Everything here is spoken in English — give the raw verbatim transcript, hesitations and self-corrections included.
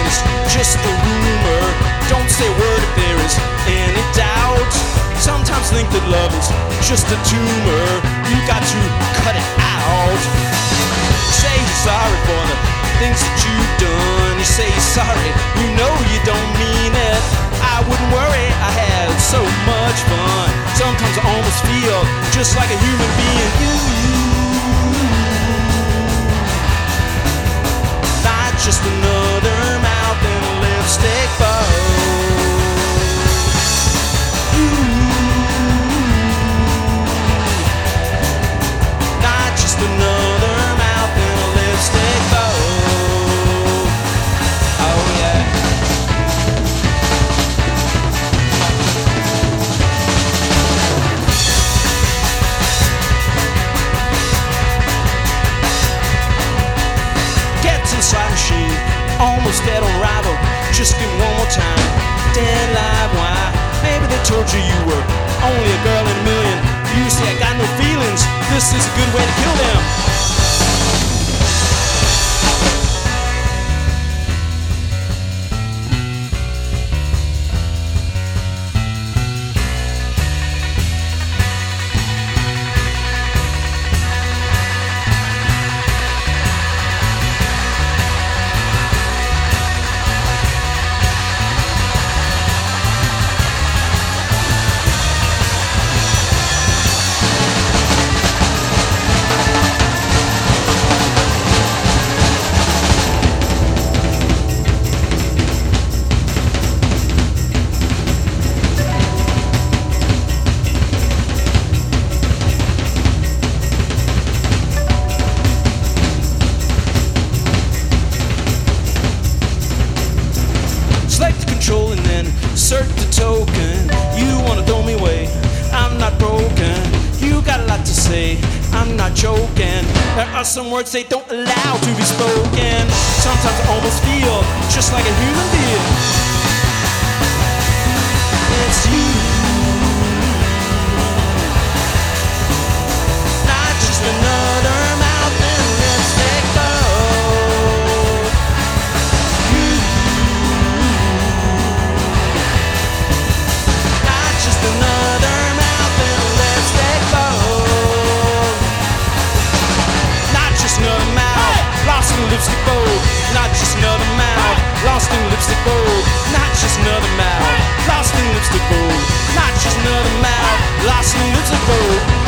is just a rumor. Don't say a word if there is any doubt. Sometimes think that love is just a tumor. You got to cut it out. Say you're sorry for the things that you've done. You say you're sorry, you know you don't mean it. I wouldn't worry, I had so much fun. Sometimes I almost feel just like a human being. You, not just another mouth and a lipstick bow. Not just another mouth and a lipstick bow. Oh yeah. Slot machine, almost dead on arrival. Just give one more time. Dead live, why? Maybe they told you you were only a girl in a million. You say I got no feelings. This is a good way to kill them. And then insert the token. You wanna throw me away, I'm not broken. You got a lot to say, I'm not joking. There are some words they don't allow to be spoken. Sometimes I almost feel just like a human being. It's you, not just another mouth and lipstick bow. Another mouth and a lipstick bow. Not just another mouth, lost in a lipstick bow. Not just another mouth, lost in a lipstick bow. Not just another mouth, lost in a lipstick bow. Not just another mouth, lost in a lipstick bow.